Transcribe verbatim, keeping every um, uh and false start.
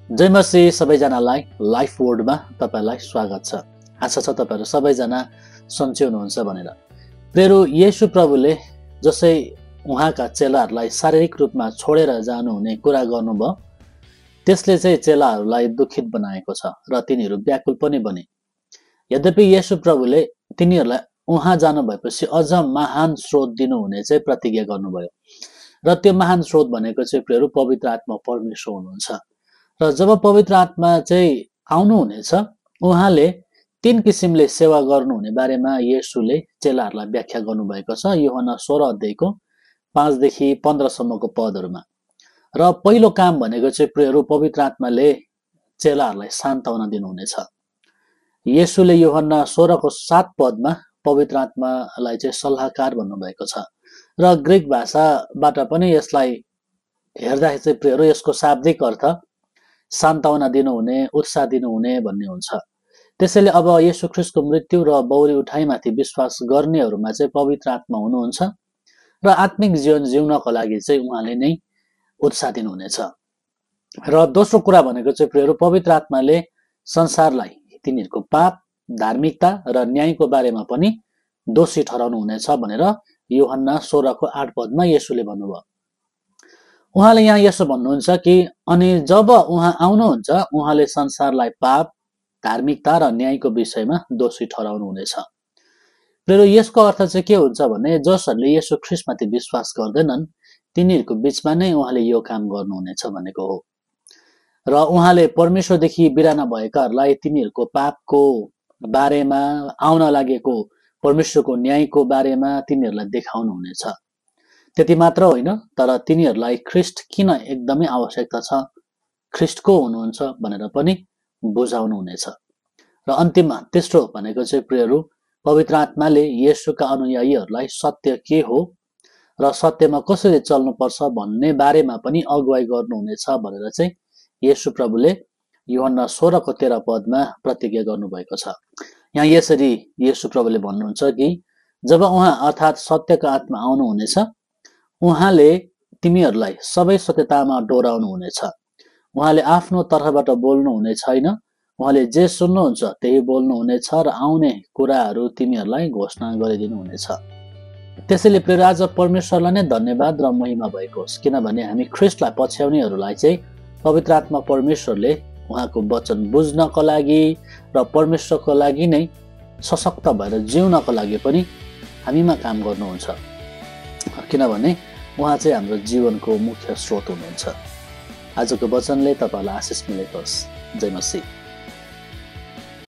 जय मसी सबैजनालाई लाइफ वर्डमा तपाईलाई स्वागत छ। आशा छ तपाईहरु सबैजना सन्चै हुनुहुन्छ भनेर। प्रियहरू, येशू प्रभुले जसै उहाँका चेलाहरूलाई शारीरिक रूपमा छोडेर जानुहुने कुरा गर्नुभयो, त्यसले चाहिँ चेलाहरूलाई दुखित बनाएको छ र तिनीहरू व्याकुल पनि बने। यद्यपि येशू प्रभुले तिनीहरूलाई उहाँ जानु भएपछि अझ महान स्रोत दिनुहुने चाहिँ प्रतिज्ञा गर्नुभयो र त्यो महान स्रोत भनेको चाहिँ प्रियहरू पवित्र आत्मा परमेश्वर हुनुहुन्छ। र जब पवित्र आत्मा चाहिँ आउनुहुनेछ, उहाँले तीन किसिमले सेवा गर्नुहुने बारेमा येशूले चेलाहरूलाई व्याख्या गर्नुभएको छ यूहन्ना सोह्र अध्यायको पाँच देखि पन्ध्र सम्मको पदहरूमा। र पहिलो काम भनेको चाहिँ प्रियहरू पवित्र आत्माले चेलाहरूलाई सान्त्वना दिनुहुनेछ। येशूले यूहन्ना सोह्रको सात पदमा पवित्र आत्मालाई चाहिँ सल्लाहकार भन्नुभएको छ र ग्रीक भाषाबाट पनि यसलाई हेर्दाखेरि चाहिँ प्रियहरू यसको शाब्दिक अर्थ सान्त्वना दिनुहुने, उत्साह दिनुहुने भन्ने हुन्छ। त्यसैले अब येशू ख्रीष्टको मृत्यु र बौरी उठाइमाथि विश्वास गर्नेहरूमा चाहिँ पवित्र आत्मा हुनुहुन्छ र आत्मिक जीवन जिउनको लागि चाहिँ उहाँले नै उत्साह दिनुहुनेछ। र दोस्रो कुरा भनेको चाहिँ प्रियहरू पवित्र आत्माले संसारलाई तिनीहरूको पाप, धार्मिकता र न्यायको बारेमा पनि दोषी ठहराउनु हुनेछ भनेर यूहन्ना सोह्रको आठ पदमा येशूले भन्नुभयो। उहाँले यहाँ यसो भन्नुहुन्छ कि अनि जब उहाँ आउनुहुन्छ उहाँले संसारलाई पाप, धार्मिकता र न्यायको विषयमा दोषी ठहराउनु हुनेछ। प्रियहरू, यसको अर्थ चाहिँ के हुन्छ भने जसहरूले येशू ख्रीष्टमाथि विश्वास गर्दैनन् तिनीहरूको बीचमा नै उहाँले यो काम गर्नुहुनेछ भनेको हो। र उहाँले परमेश्वरदेखि बिराना भएकाहरूलाई तिनीहरूको पापको बारेमा, आउन लागेको परमेश्वरको न्यायको बारेमा तिनीहरूलाई देखाउनु हुनेछ। त्यति मात्र होइन, तर तिनीहरूलाई ख्रीष्ट किन एकदमै आवश्यकता छ, ख्रीष्ट को हुनुहुन्छ भनेर पनि बुझाउनु हुनेछ। र अन्तिममा तेस्रो भनेको चाहिँ प्रियहरू पवित्र आत्माले येशूका अनुयायीहरूलाई सत्य के हो र सत्यमा कसरी चल्नुपर्छ भन्ने बारेमा पनि अगुवाई गर्नुहुनेछ भनेर चाहिँ येशू प्रभुले यूहन्ना सोह्रको तेह्र पदमा प्रतिज्ञा गर्नुभएको छ। यहाँ यसरी येशू प्रभुले भन्नुहुन्छ कि जब उहाँ अर्थात् सत्यको आत्मा आउनुहुनेछ, उहाँले तिमीहरूलाई सबै सत्यतामा डोराउनु हुनेछ। उहाँले आफ्नो तर्फबाट बोल्नु हुने छैन, उहाँले जे सुन्नुहुन्छ त्यही बोल्नु हुनेछ र आउने कुराहरू तिमीहरूलाई घोषणा गरिदिनु हुनेछ। त्यसैले प्रिय आज परमेश्वरलाई नै धन्यवाद र महिमा भएको होस्, किनभने हामी ख्रीष्टलाई पछ्याउनेहरूलाई चाहिँ पवित्र आत्मा परमेश्वरले उहाँको वचन बुझ्नको लागि र परमेश्वरको लागि नै सशक्त भएर जिउनको लागि पनि हामीमा काम गर्नुहुन्छ, किनभने उहाँ चाहिँ हाम्रो जीवनको मुख्य स्रोत हुनुहुन्छ। आजको वचनले तपाईलाई आशिष मिलेको होस्। जय मसीह।